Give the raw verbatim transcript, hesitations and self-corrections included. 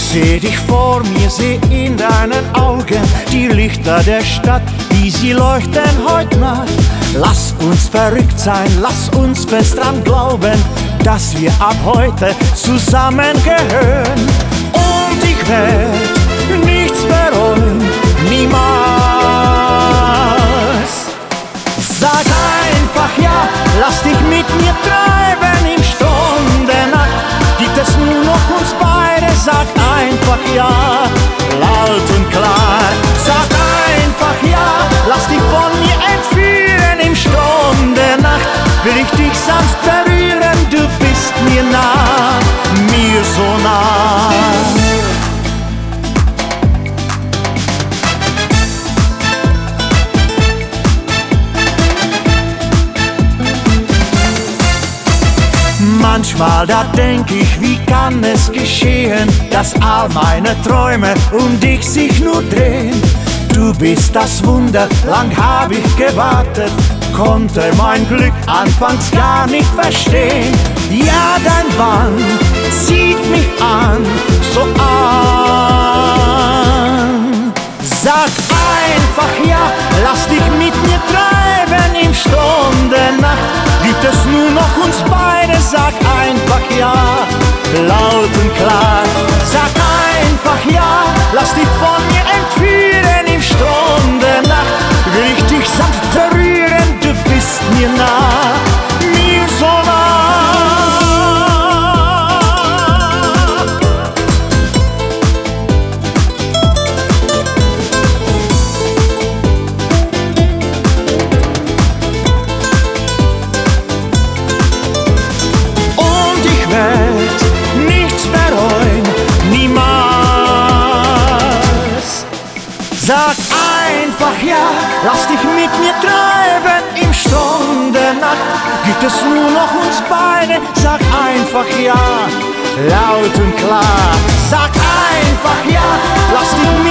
Seh dich vor mir, seh in deinen Augen die Lichter der Stadt, wie sie leuchten heut Nacht. Lass uns verrückt sein, lass uns fest dran glauben, dass wir ab heute zusammengehören. Und ich werd nichts bereuen, niemals. Sag einfach ja, lass dich mit mir treiben im Sturm der Nacht. Gibt es nur noch uns beide, sag einfach ja, laut und klar. Sag einfach ja, lass dich von mir entführen im Sturm der Nacht. Will ich dich sanft berühren, du bist mir nah, mir so nah. Manchmal, da denk ich, wie kann es geschehen, dass all meine Träume um dich sich nur drehen. Du bist das Wunder, lang hab ich gewartet, konnte mein Glück anfangs gar nicht verstehen. Ja, dein Bann zieht mich an, so an. Sag einfach ja, lass dich mit mir treiben im Sturm der Nacht. Gibt es nur noch uns beide, sag einfach ja, laut und klar. Sag einfach ja, lass dich von mir entführen im Sturm der Nacht. Will ich dich sanft berühren, du bist mir nah, mir so nah. Sag einfach ja, lass dich mit mir treiben im Sturm der Nacht. Gibt es nur noch uns beide, sag einfach ja, laut und klar. Sag einfach ja, lass dich mit